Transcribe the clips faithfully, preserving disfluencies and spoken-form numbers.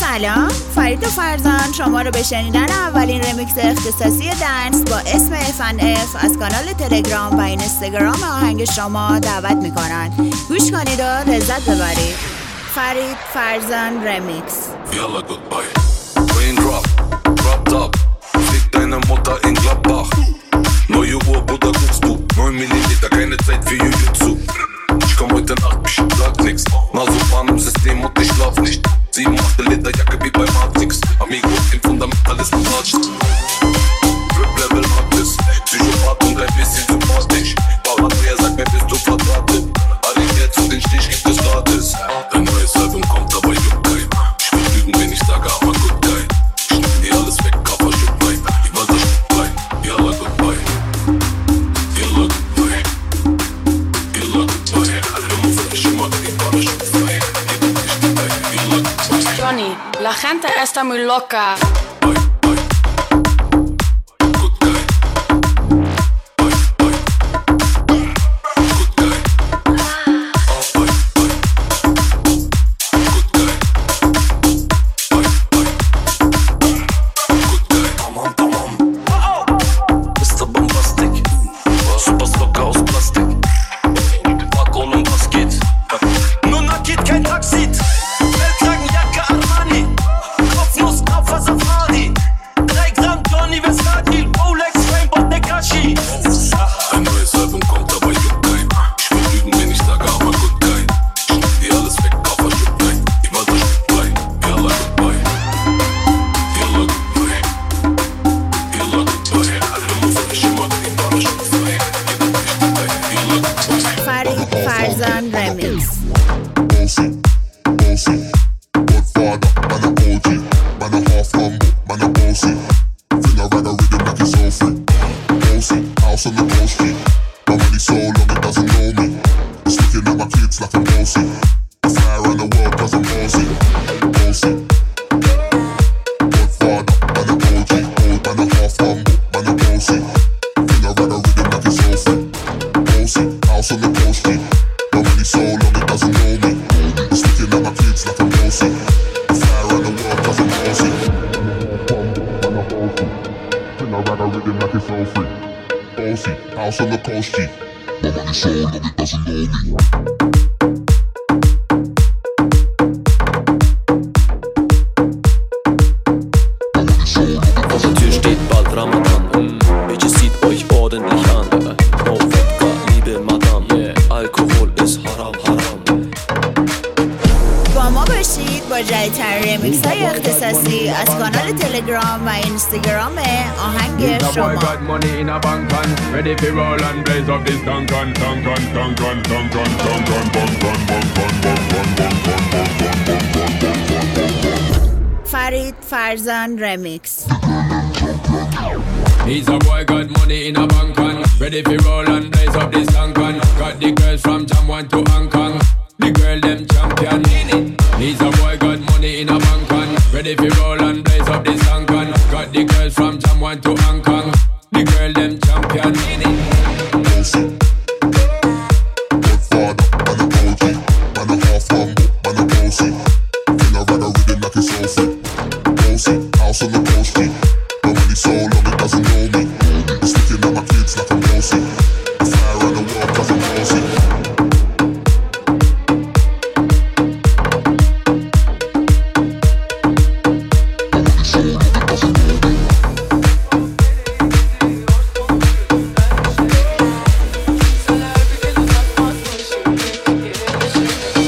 سلام، فرید و فرزان شما رو به شنیدن اولین رمیکس اختصاصی دنس با اسم اف ان اف از کانال تلگرام و اینستاگرام آهنگ شما دعوت میکنن. گوش کنید و لذت ببرید. فرید فرزان رمیکس. Yalla goodbye. Raindrop, dropped up. Fick deine Mutter in Gladbach. Neue Uhr, Bruder, guckst du. neun Millimeter, keine Zeit für Jujutsu. Ich komm heute Nacht, ich sag nix. Nasopan im System und ich schlaf nicht. Sieben, achte Lederjacke wie bei Matrix. Amigo, im Fundamentalisten Ratsch. Rip-Level Matrix. Psychopath und ein bisschen sympathisch. Paranoia sagt mir, bist du verdrahtet. Alle jetzt und den Stich gibt es gratis. Dein neues Album kommt, aber juckt kein. Ich will lügen, wenn ich sage, aber gut geil. Schnitt dir alles weg, Kaffer, Schutt, nein. Ich war das Stück rein. Yalla, goodbye. Yalla, goodbye. Yalla, goodbye. Alle Mutter, ich immer die Bahn, Schutt, frei. Johnny, la gente está muy loca. Ready for roll and blaze up this Duncan, Duncan, Duncan, Duncan, Duncan, Duncan, Farid Farzan Remix. He's a boy got money in a bank on. Ready for roll and blaze up this Duncan. Got the girls from Jamwan to Hong Kong. The girl them champion. He's a boy got money in a bank on. Ready for roll and blaze up this Duncan. Got the girls from Jamwan to Hong Kong. The girl them champion. Bossy, Godfather, man a O G, man a half humble, man a bossy. King a rag a rhythm like it's all free. Bossy, house on the coast G. Don't really so long it doesn't know me. It's sticking at my kids like I'm bossy. The fire on the wall cause I'm bossy.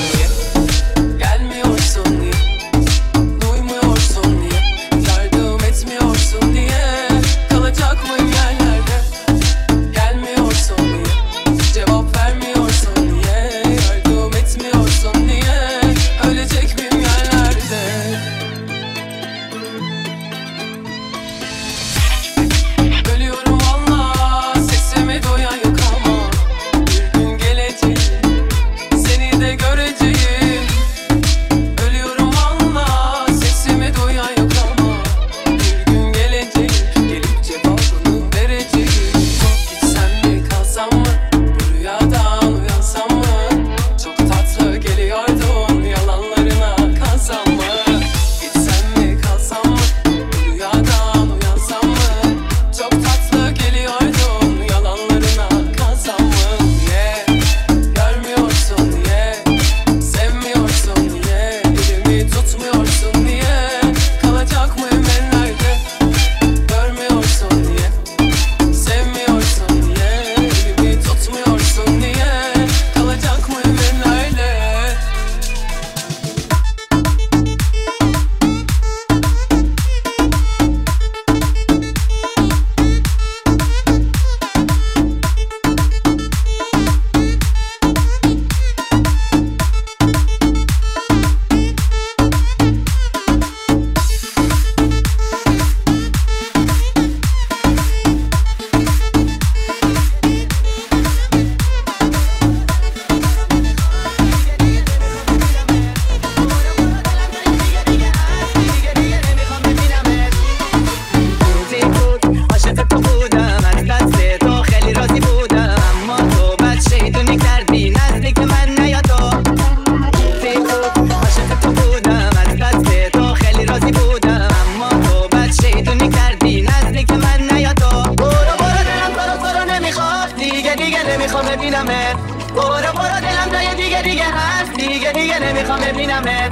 Gelmiyorsun niye? Duymuyorsun niye? Yardım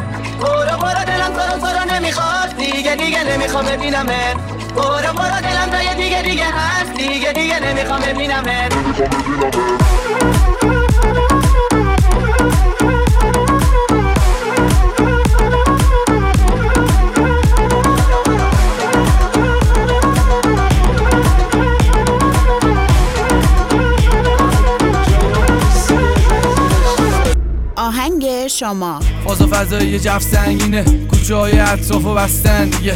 برو برو دلم تو رو تو رو نمیخواد دیگه دیگه نمیخوام ببینمت برو برو دلم تا یه دیگه دیگه هست دیگه دیگه نمیخوام ببینمت آهنگ شما فاز و فضایی جف سنگینه کوچه های اطراف و بستن دیگه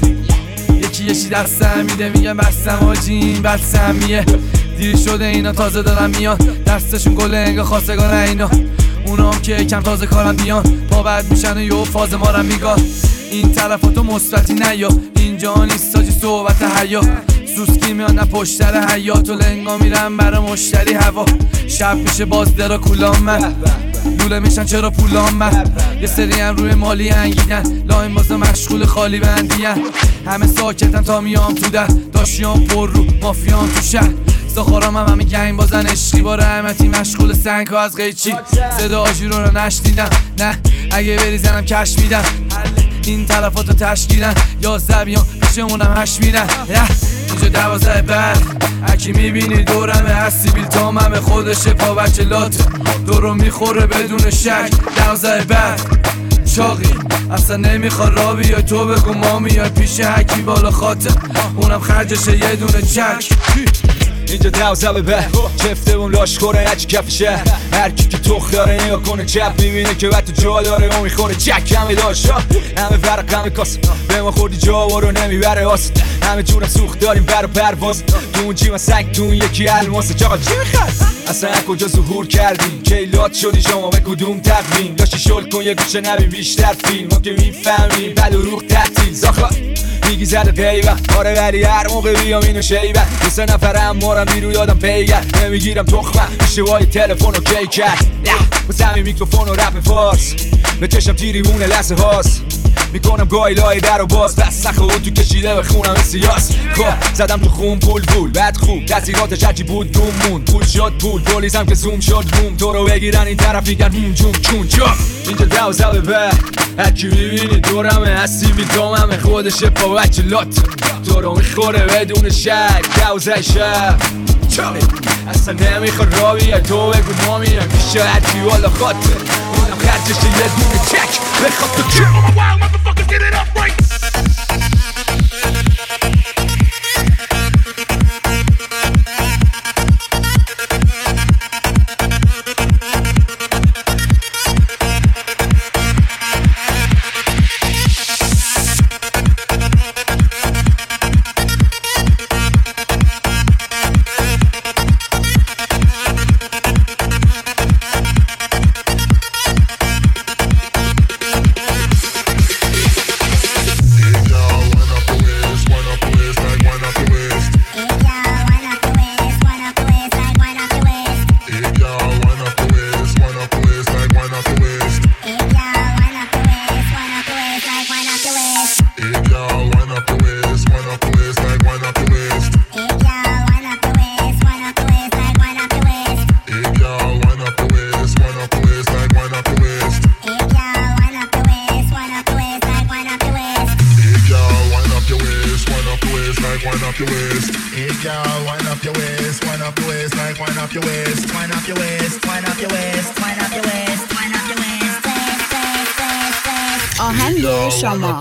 یکی یکی دستم میده میگم بستم آجی این بستمیه دیر شده اینا تازه دارم میان دستشون گل انگا خواستگان اینا اونا هم که کم تازه کارم بیان پا بد میشن و یه فاز مارم میگاه این طرفاتو مثبتی نیا اینجا نیست ساجی صحبت حیا سوسکی میان نه پشتر حیات و لنگا میرم برا مشتری هوا شب میشه باز درا کولام من لوله میشن چرا پولام من یه سری هم روی مالی انگیدن لاین بازه مشغول خالی بندیان همه ساکتن تا میام تو ده داشیام پر رو مافیام تو شهر ساخارام هم همه گنگ بازن عشقی با رحمتی مشغول سنگ ها از قیچی صدا آجیرون رو نشنیدم نه اگه بریزنم کش میدم این طرفاتو تشکیلن یا زبیان پیشمونم هش میرن اینجا دوازه بعد اکی میبینی دورمه هستی بیل تاممه خودشه پا بچه لاته دورو میخوره بدون شک دوازه بعد چاقی اصلا نمیخواد را بیای تو بگو ما میای پیش حکی بالا خاطر اونم خرجشه یه دونه چک اینجا دوزه به چفته اون لاشخوره نچی کفشه هر کی که تخ داره نگاه کنه چپ میبینه که وقت جا داره اون میخوره چک همه داشتا همه ورق همه کاس به ما خوردی جا و رو نمیبره آست همه جونم سوخت داریم بر و پرواز تو اون جیمه سنگ تو اون یکی الماسه چاقا چی میخواد اصلا کجا ظهور کردیم کیلات شدی شما به کدوم تقویم داشتی شل کن یه گوشه نبین بیشتر فیلم ما که میفهمیم بد و روح تعطیل زاخا میگی زده پیوه آره ولی هر موقع بیام اینو شیبه یه سه نفرم مارم بیرو یادم پیگر نمیگیرم تخمه میشه وای تلفن و کی کرد با سمی میکروفون و رپ فارس به چشم تیریونه لحظه هاست میکنم گاهی لای در و باز بس سخه و تو کشیده به خونم سیاس خب زدم تو خون پول پول بعد خوب تاثیراتش هرچی بود دوم مون پول شد پول پولیسم که زوم شد بوم تو رو بگیرن این طرف میگن هوم جون چون جا اینجا دوزه به هرکی میبینی دورمه هستی میداممه خودشه پا بچه لات تو رو میخوره بدون شک دوزه شب اصلا نمیخواد را بیای تو بگو ما میرم میشه هرکی والا خاطر اونم خرجشه یه دونه چک بخواب تو که Get it up right. آهنگ شما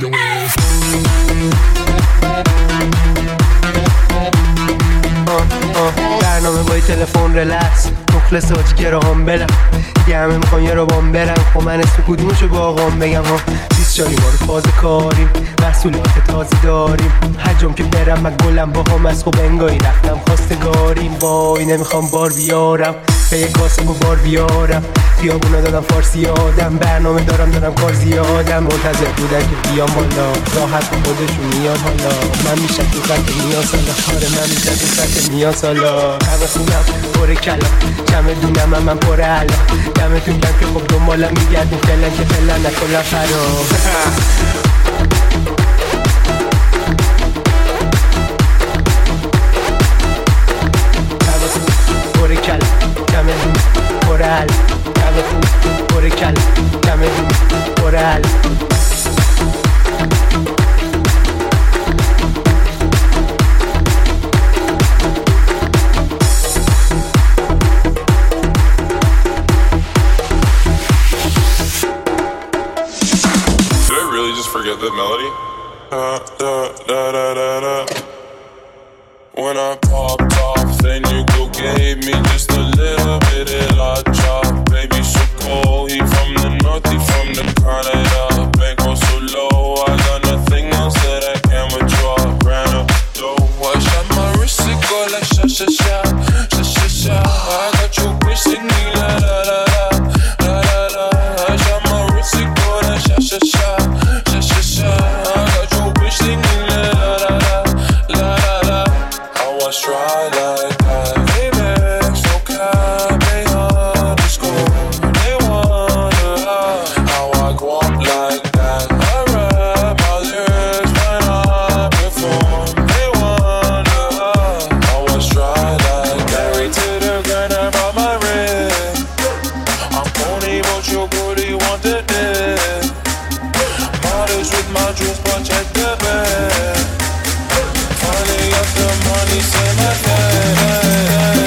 برنامه با تلفن رلکس مخلص حاجی گراهام بلم یه همه میخوان یه رو بام برم خب من اسم کدومشو با آقام بگم ها بیست چاری ما رو فاز کاریم محصولات تازه داریم هر جام که برم من گلم با هم از خوب انگاهی رفتم خواستگاریم وای نمیخوام بار بیارم به یک کاسب و بار بیارم خیابونا دادم فارسی آدم برنامه دارم دارم کار زیادم منتظر بودن که بیام بالا راحت با خودشون میاد حالا من میشم تو خط نیاز حالا آره من میشم تو خط نیاز حالا همه خونم پر کلا کمه دونم هم من پر حالا دمتون کم که خب دنبالم میگردیم فعلا که فعلا نکنم فرا پر کلا کمه دونم پر حالا پر کل کمه دون پر حل you just forget the melody? Da, da, da, da, da, da. When I popped off, then you go gave me just a little bit of la chop. Baby, so cold, he from the north, he from the Canada. Bankroll so low, I got nothing else that I can withdraw. Ran up low, I shot my wrist, it go like sha sha sha, sha sha sha. I got your bitch singing la la la la, la la la. I shot my wrist, it go like sha sha sha, sha sha sha. I got your bitch singing la la la la, la la la. I was try like that, baby, so cap, they underscore, they wonder how I go up like that. I rap my lyrics when I perform, they wonder I was try like that. Married to the grind, I brought my ring. I'm pony, but your booty want the dick. Models with my juice, but check the bag. Finally got the money, say my name.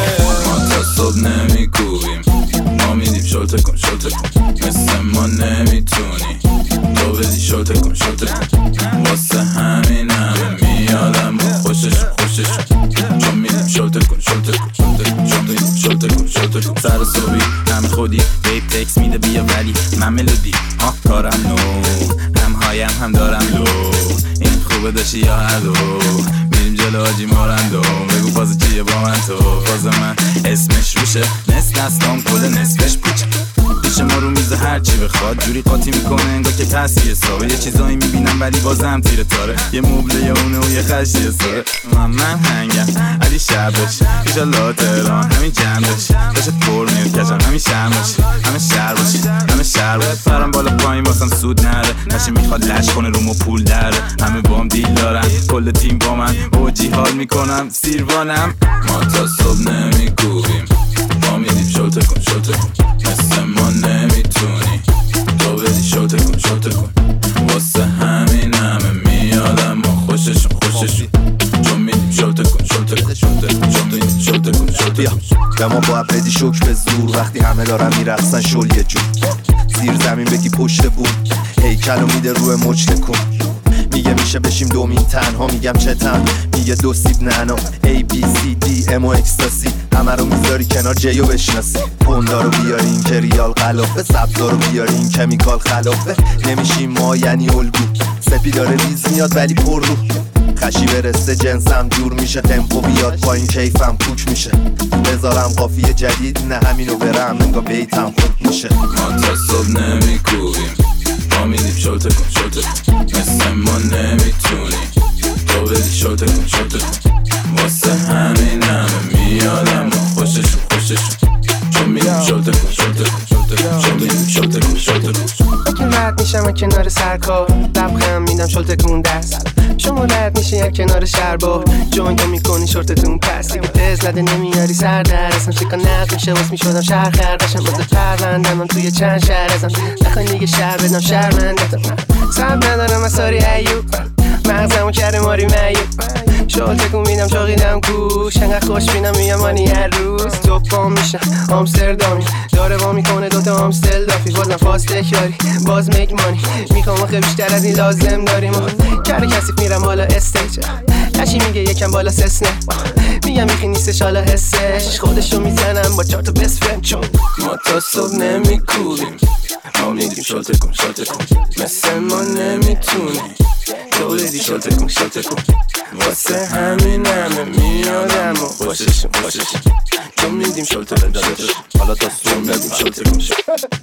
ما تا صبح نمی کوبیم، ما میدیم شلته کن شلته کن، مثل ما نمیتونی تو بدی شلته کن شلته کن. واسه همین همه میادم با خوششون خوششون، چون میدیم شلته کن شلته کن شلته کن، چون میدیم شلته کن شلته کن. سر صبحی همه خودی ویب تکس میده بیا ولی من ملودی آه کارم نو، هم هایم هم دارم لو. این خوبه داشتی یا هلو، میریم جلو آجی مارندو. بگو فاز چیه با من تو، فاز من اسمش روشه، نصف نستام کل نصفش پوچه. پیش ما رو میزه هرچی بخواد جوری قاطی میکنه انگار که پسی حسابه. یه چیزایی میبینم ولی بازم تیره تاره، یه مبله یا اونه و یه خشی حسابه. من من هنگم علی شبش ایشالله تهران همین جمعش داشت پر میاد کشم همین شمش همه شهر باشی همه شهر باید فرم بالا پایین واسم سود نره. نشه میخواد لش کنه رومو پول داره، همه بام دیل دارن کل تیم با من اوجی حال میکنم سیروانم. ما تا صبح نمیکوبیم، ما میدیم شلته کن شلته کن، مثل ما نمیتونی تو بدی شلته کن شلته کن. واسه همین همه میادم با خوششون خوششون، چون میدیم شلته کن شلته کن شلته کن، چون میدیم شلته کن شلته کن. به ما باید بدی شک به زور وقتی همه دارن میرقصن شل یه جون. زیر زمین بگی پشت بوم، هیکلو میده روی مچ تکون. میگه میشه بشیم دومین تنها، میگم چه تن، میگه دو سیب نانا A B C D M و اکستاسی. همه رو میذاری کنار جیو بشناسی، پوندا رو بیاری این که ریال غلافه، سبزا رو بیاری این کمیکال خلافه. نمیشیم ما یعنی الگو، سپی داره ریز میاد ولی پر رو. خشی برسه جنسم جور میشه، تمپو بیاد پایین کیفم کوک میشه. بذارم قافیه جدید نه همینو برم نگاه بیتم خوب میشه. ما تا صبح نمیکوبیم، ما میدیم شلته کن شلته کن، مثل ما نمیتونی تو بدی شلته کن شلته کن. واسه همین همه میادم با خوششون خوششون، چون میدیم شلته کن شلته کن شلته کن، چون میدیم شلته کن شلته کن. که رد میشم کنار سرکار، لبخند میدم شلته کن دست. شما رد میشه یک کنار شربار، جون که میکنی شورتتون پس. دیگه تز نده نمیاری سر در اصلا شکا نقد میشه واس میشدم شهر خردشم. واسه پروندم من توی چند شهر ازم، نخوای دیگه شهر بدم شهرمندتم. سب ندارم اثاری ایوب، مغزمو کرده ماری میوب. شلته کن میدم شاقیدم کوش، انقدر خوش بینم میگم مانی هر روز. توپام میشم آمستردامی، داره با میکنه دوتا آمستل دافی. بازم فاصله کاری باز میگ مانی، میخوام آخه بیشتر از این لازم داریم. کار کسیف میرم بالا استیج، کشی میگه یکم بالا سسنه، میگم میخی نیستش حالا حسش. خودشو میزنم با چهار تا بست فرند، چون ما تا صبح نمیکوبیم، ما میدیم شلته کن شلته کن، مثل ما نمیتونی تو بدی شلته کن شلته کن. واسه همین همه میادم و خوششون خوششون، چون میدیم شلته کن شلته کن. حالا تا صبح میدیم شلته کن شلته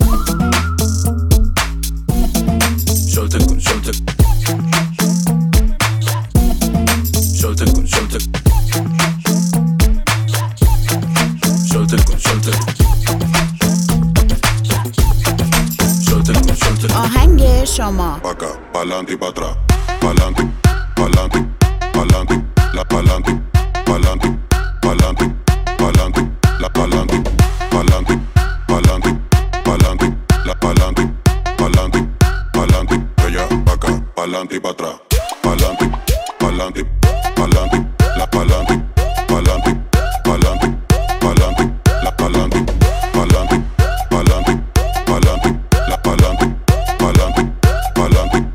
کن شلته کن شلته کن شلته کن شلته کن شلته کن. آهنگ شما Acá, pa'lante y pa' atrás, pa'lante, pa'lante, pa'lante, la pa'lante, pa'lante, pa'lante, pa'lante, la pa'lante, pa'lante, pa'lante, pa'lante, la pa'lante, pa'lante, pa'lante, ella acá, pa'lante y pa' atrás, pa'lante, pa'lante, pa'lante, la pa'lante, pa'lante, pa'lante, pa'lante, la pa'lante, pa'lante, pa'lante, pa'lante, la pa'lante, pa'lante, pa'lante.